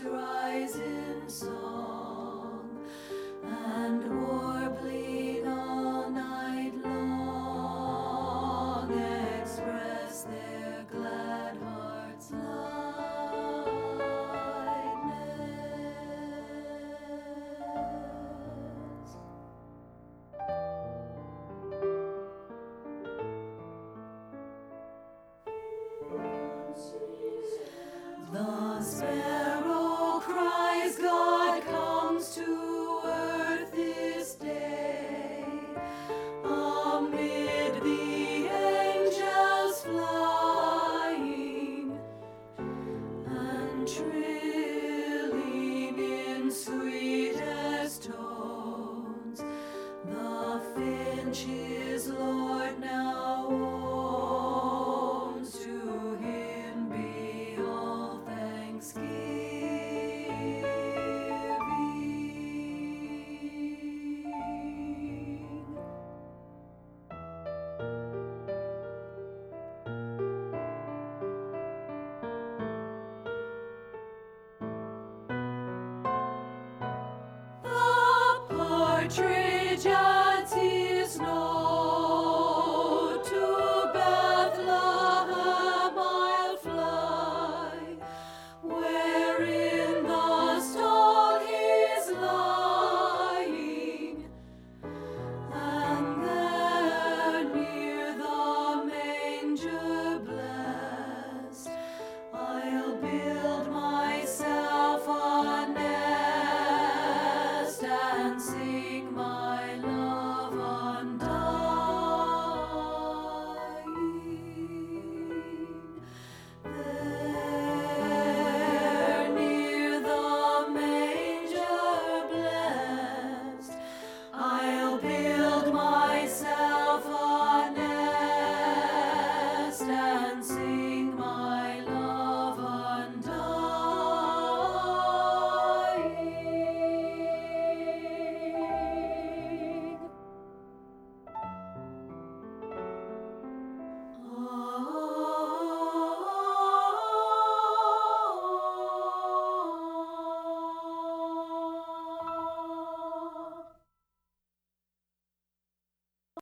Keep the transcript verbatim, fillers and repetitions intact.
birds rise in song, and warbling all night long express their glad hearts' lightness. The sparrow cries, God comes to earth this day. Amid the angels flying and trilling in sweetest tones, the finch his Lord now owns. To him be all thanksgiving. The partridge adds his note, to Bethlehem I'll fly, wherein the stall he's lying, and there near the manger blessed I'll